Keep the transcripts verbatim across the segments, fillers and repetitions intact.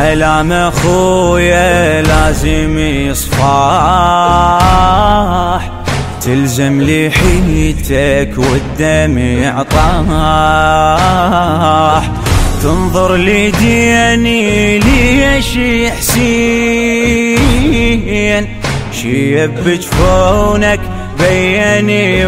ألام أخويا لازم يصفاح، تلزم لحيتك والدمع طاح، تنظر لديني ليش حسين، شيب بجفونك بيني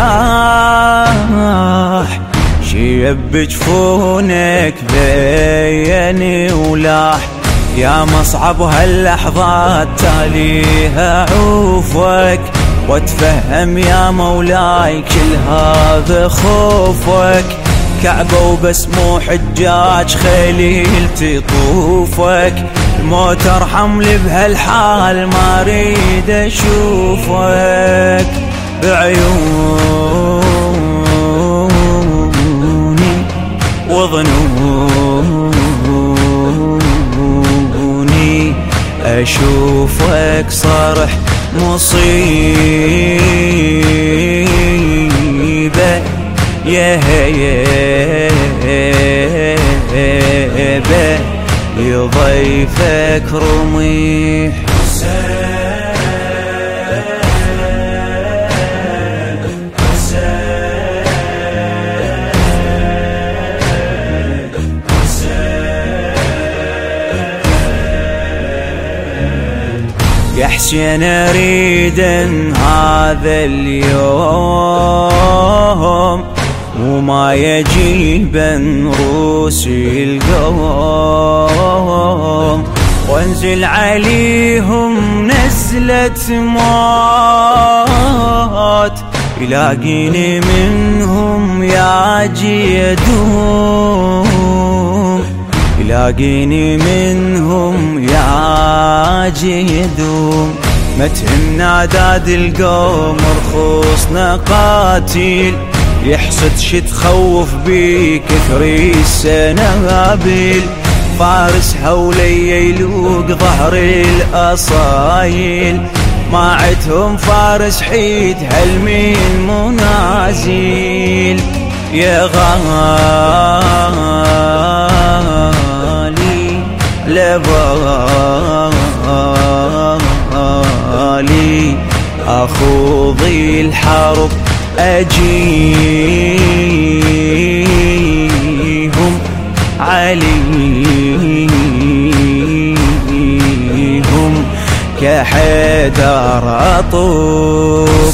ولاح، شيب بجفونك بيني ولاح. يا مصعب هاللحظات تاليها عوفك، واتفهم يا مولاي كل هذا خوفك، كعبة وبس مو حجاج خليل تطوفك، الموت ارحم لي بهالحال ما اريد اشوفك، بعيوني وظنوني اشوفك صرح مصيبة يا هيبة يضيفك رميح. يا حسين اريد هذا اليوم وما يجيبن روسي القوم، وانزل عليهم نزلة موت، يلاقيني منهم يا جيدوم، يلاقيني منهم يا جيدوم. ما تهمنا داد القوم رخوصنا قاتل، يحصد شي تخوف بي كثري السنابل، فارس هولي يلوق ظهر الأصايل، ما عدهم فارس حيد هل من منازل. يا غالي لبالي أخوضي الحرب أجيهم عليهم كحيدر أطوب.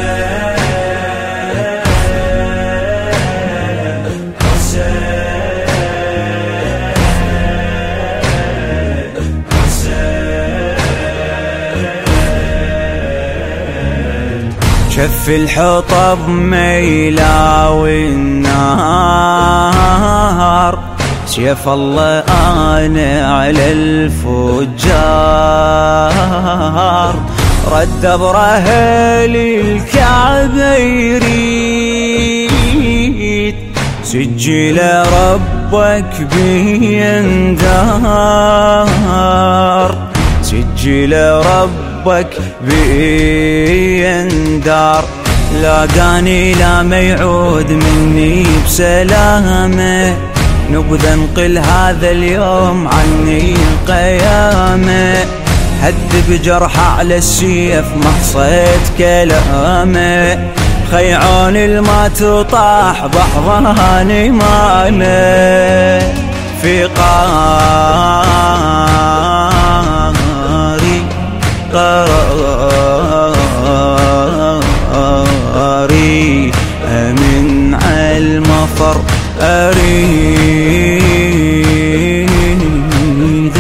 شف الحطب ميلاوي النار، سيف الله أنا على الفجار، رد أبره للكعبة يريد، سجل ربك بيندار، سجل ربك بيندار. لاقاني لا ما يعود مني بسلامة، نبذ انقل هذا اليوم عني القيامة، هدب جرح على السيف مقصد كلامه، خيعون الما تطاح بحضاني ماله، في قاري قراري من المفر أريد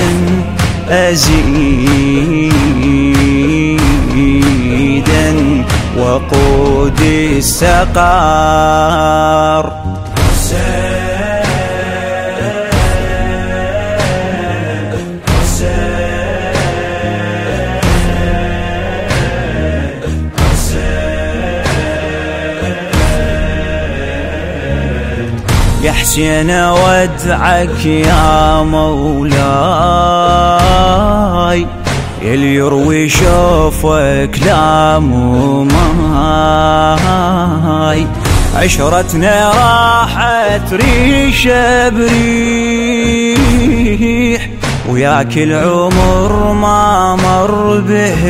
أزيدا وقود السقار. يا حسين ودعك يا مولاي، يلي يروي شوفك لا مو ماي، عشرتنا راحت ريشة بريح وياك العمر ما مر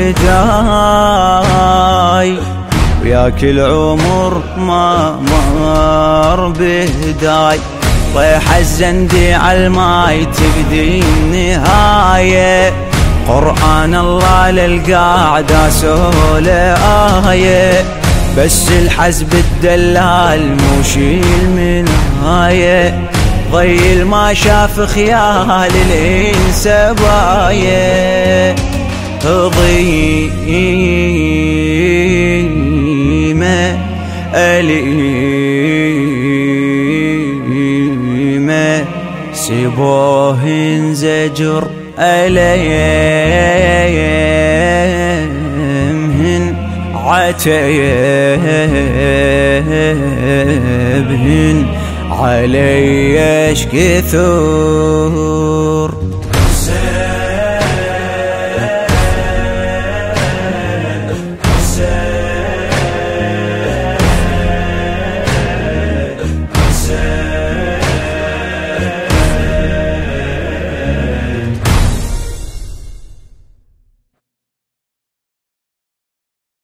بهداي، وياك العمر ما مر بهداي. طيح الزندي عالماي تبدي النهاية، قرآن الله للقاعد اسوله آية، بس الحزب الدلال مو شيل من هاية، ضيل ما شاف خيال الانس باية. ضيمة أليمة سيبوه انزجر أليمهن عتيبهن عليش كثور.